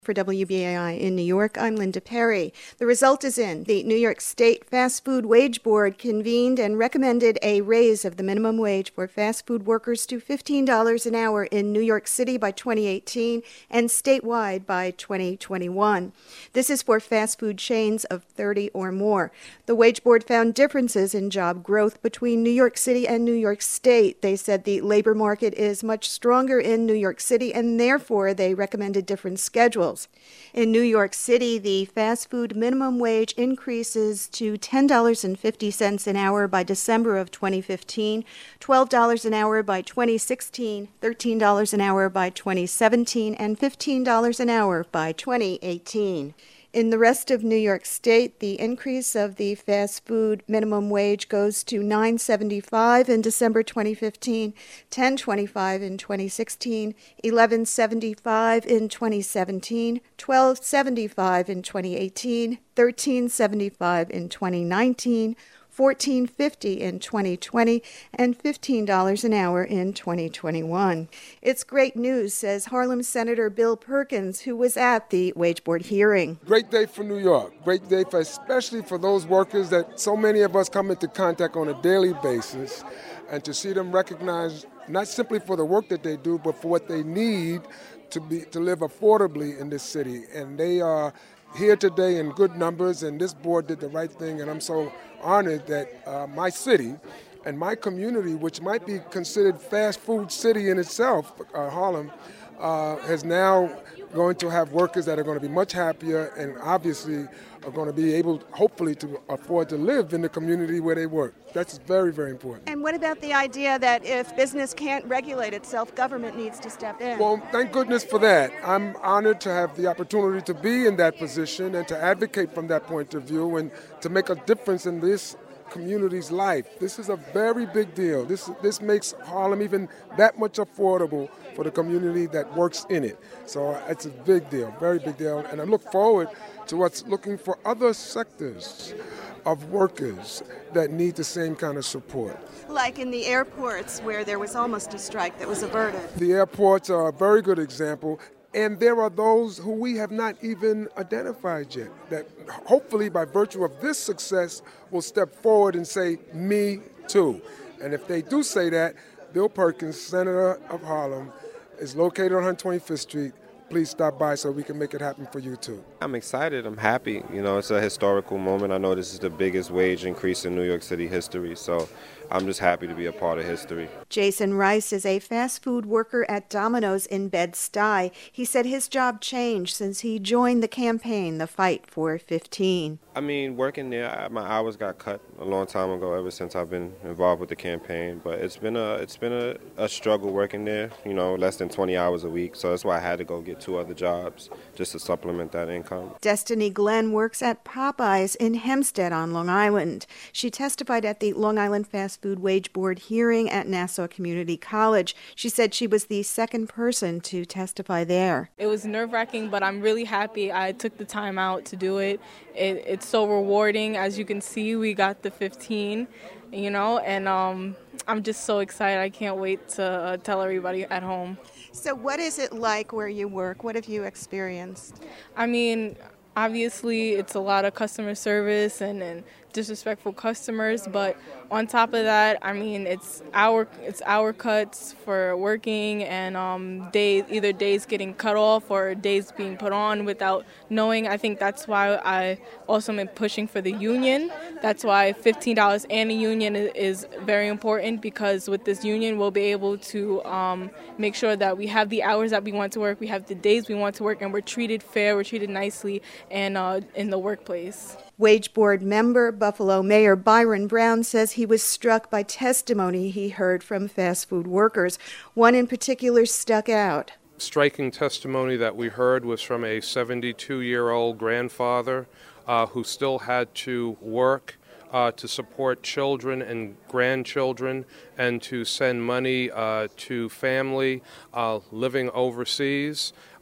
For WBAI in New York, I'm Linda Perry. The result is in. The New York State Fast Food Wage Board convened and recommended a raise of the minimum wage for fast food workers to $15 an hour in New York City by 2018 and statewide by 2021. This is for fast food chains of 30 or more. The Wage Board found differences in job growth between New York City and New York State. They said the labor market is much stronger in New York City, and therefore they recommended different schedules. In New York City, the fast food minimum wage increases to $10.50 an hour by December of 2015, $12 an hour by 2016, $13 an hour by 2017, and $15 an hour by 2018. In the rest of New York State, the increase of the fast food minimum wage goes to $9.75 in December 2015, $10.25 in 2016, $11.75 in 2017, $12.75 in 2018, $13.75 in 2019, $14.50 in 2020, and $15 an hour in 2021. It's great news, says Harlem Senator Bill Perkins, who was at the Wage Board hearing. Great day for New York. Great day especially for those workers that so many of us come into contact on a daily basis, and to see them recognized not simply for the work that they do, but for what they need to live affordably in this city. And they are here today in good numbers, and this board did the right thing, and I'm so honored that my city and my community, which might be considered fast food city in itself, Harlem, is now going to have workers that are going to be much happier and obviously are going to be able, hopefully, to afford to live in the community where they work. That's very, very important. And what about the idea that if business can't regulate itself, government needs to step in? Well, thank goodness for that. I'm honored to have the opportunity to be in that position and to advocate from that point of view and to make a difference in this community's life. This is a very big deal. This makes Harlem even that much affordable for the community that works in it. So it's a big deal, very big deal. And I look forward to what's looking for other sectors of workers that need the same kind of support. Like in the airports where there was almost a strike that was averted. The airports are a very good example. And there are those who we have not even identified yet that hopefully by virtue of this success will step forward and say, me too. And if they do say that, Bill Perkins, Senator of Harlem, is located on 125th Street. Please stop by so we can make it happen for you too. I'm excited. I'm happy. You know, it's a historical moment. I know this is the biggest wage increase in New York City history, so I'm just happy to be a part of history. Jason Rice is a fast food worker at Domino's in Bed-Stuy. He said his job changed since he joined the campaign, the Fight for 15. I mean, working there, my hours got cut a long time ago ever since I've been involved with the campaign, but it's been a struggle working there, you know, less than 20 hours a week, so that's why I had to go get 2 other jobs just to supplement that income. Destiny Glenn works at Popeyes in Hempstead on Long Island. She testified at the Long Island Fast Food Wage Board hearing at Nassau Community College. She said she was the second person to testify there. It was nerve-wracking, but I'm really happy I took the time out to do it. It's so rewarding. As you can see, we got the 15, you know, and I'm just so excited. I can't wait to tell everybody at home. So what is it like where you work? What have you experienced? I mean, obviously it's a lot of customer service and disrespectful customers, but on top of that, I mean, it's hour cuts for working and either days getting cut off or days being put on without knowing. I think that's why I also am pushing for the union. That's why $15 and a union is very important, because with this union we'll be able to make sure that we have the hours that we want to work, we have the days we want to work, and we're treated fair, we're treated nicely and in the workplace. Wage Board member Buffalo Mayor Byron Brown says he was struck by testimony he heard from fast food workers. One in particular stuck out. Striking testimony that we heard was from a 72-year-old grandfather who still had to work to support children and grandchildren and to send money to family living overseas.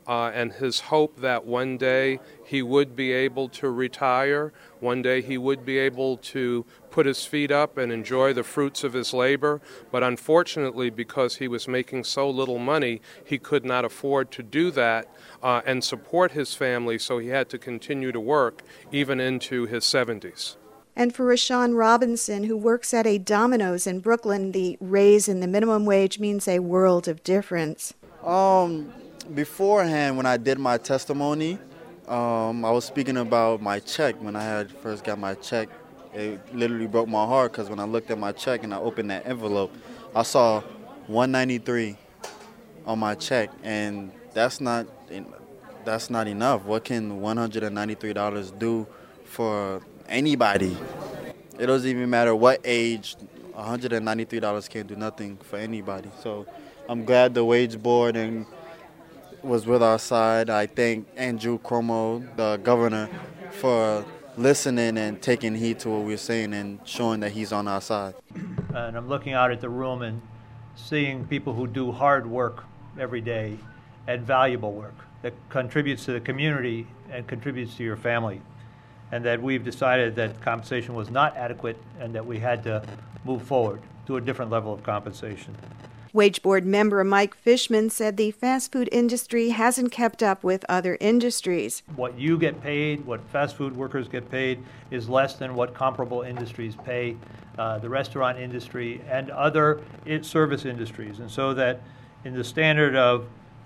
and his hope that one day he would be able to retire, one day he would be able to put his feet up and enjoy the fruits of his labor. But unfortunately, because he was making so little money, he could not afford to do that and support his family, so he had to continue to work even into his 70s. And for Rashawn Robinson, who works at a Domino's in Brooklyn, the raise in the minimum wage means a world of difference. Beforehand, when I did my testimony, I was speaking about my check. When I had first got my check, it literally broke my heart because when I looked at my check and I opened that envelope, I saw $193 on my check, and that's not enough. What can $193 do for anybody? It doesn't even matter what age. $193 can't do nothing for anybody. So I'm glad the wage board was with our side. I thank Andrew Cuomo, the governor, for listening and taking heed to what we're saying and showing that he's on our side. And I'm looking out at the room and seeing people who do hard work every day and valuable work that contributes to the community and contributes to your family. And that we've decided that compensation was not adequate and that we had to move forward to a different level of compensation. Wage Board member Mike Fishman said the fast food industry hasn't kept up with other industries. What you get paid, what fast food workers get paid, is less than what comparable industries pay, the restaurant industry and other service industries. And so that in the standard of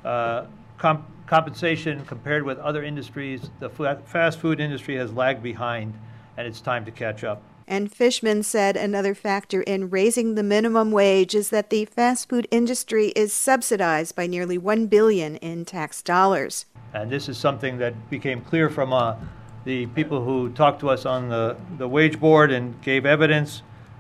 compensation compared with other industries, the fast food industry has lagged behind, and it's time to catch up. And Fishman said another factor in raising the minimum wage is that the fast food industry is subsidized by nearly $1 billion in tax dollars. And this is something that became clear from the people who talked to us on the wage board and gave evidence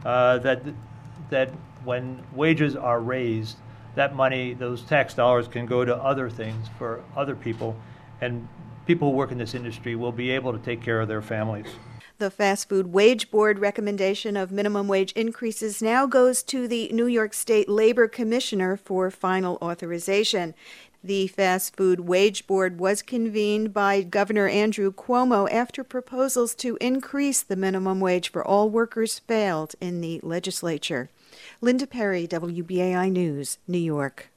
that when wages are raised, that money, those tax dollars, can go to other things for other people, and people who work in this industry will be able to take care of their families. The Fast Food Wage Board recommendation of minimum wage increases now goes to the New York State Labor Commissioner for final authorization. The Fast Food Wage Board was convened by Governor Andrew Cuomo after proposals to increase the minimum wage for all workers failed in the legislature. Linda Perry, WBAI News, New York.